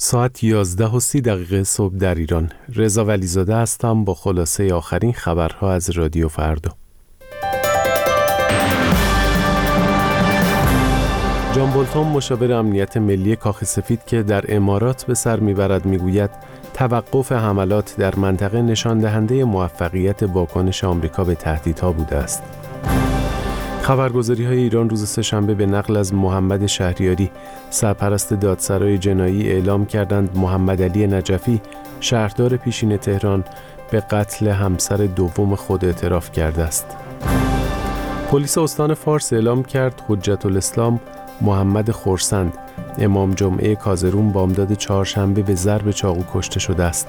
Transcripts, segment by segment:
ساعت 11:30 صبح در ایران. رضا ولیزاده هستم با خلاصه آخرین خبرها از رادیو فردا. جان بولتون مشاور امنیت ملی کاخ سفید که در امارات به سر میبرد میگوید توقف حملات در منطقه نشان دهنده موفقیت واکنش آمریکا به تهدیدها بوده است. خبرگزاری‌های ایران روز سه‌شنبه به نقل از محمد شهریاری سرپرست دادسرای جنایی اعلام کردند محمد علی نجفی شهردار پیشین تهران به قتل همسر دوم خود اعتراف کرده است. پلیس استان فارس اعلام کرد حجت الاسلام محمد خورسند امام جمعه کازرون بامداد چهارشنبه به ضرب چاقو کشته شده است.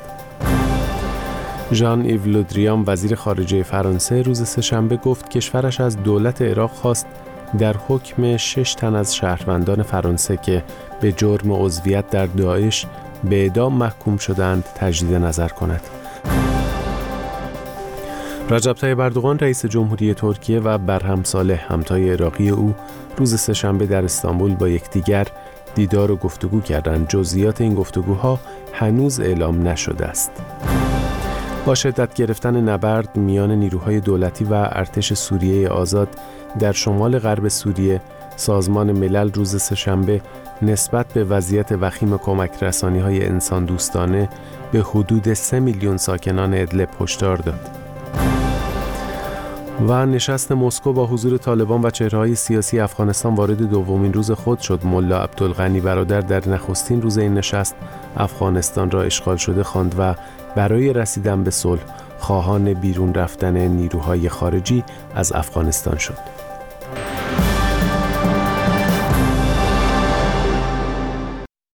ژان ایو لودریان وزیر خارجه فرانسه روز سه‌شنبه گفت کشورش از دولت عراق خواست در حکم 6 تن از شهروندان فرانسه که به جرم عضویت در داعش به اعدام محکوم شدند تجدید نظر کند. رجب طیب اردوغان رئیس جمهوری ترکیه و برهم صالح همتای عراقی او روز سه‌شنبه در استانبول با یکدیگر دیدار و گفتگو کردند. جزئیات این گفتگوها هنوز اعلام نشده است. با شدت گرفتن نبرد میان نیروهای دولتی و ارتش سوریه آزاد در شمال غرب سوریه، سازمان ملل روز سه‌شنبه نسبت به وضعیت وخیم کمک رسانی‌های انسان دوستانه به حدود 3 میلیون ساکنان ادلب هشدار داد. و نشست مسکو با حضور طالبان و چهره‌های سیاسی افغانستان وارد دومین روز خود شد. ملا عبدالغنی برادر در نخستین روز این نشست افغانستان را اشغال شده خواند و برای رسیدن به صلح خواهان بیرون رفتن نیروهای خارجی از افغانستان شد.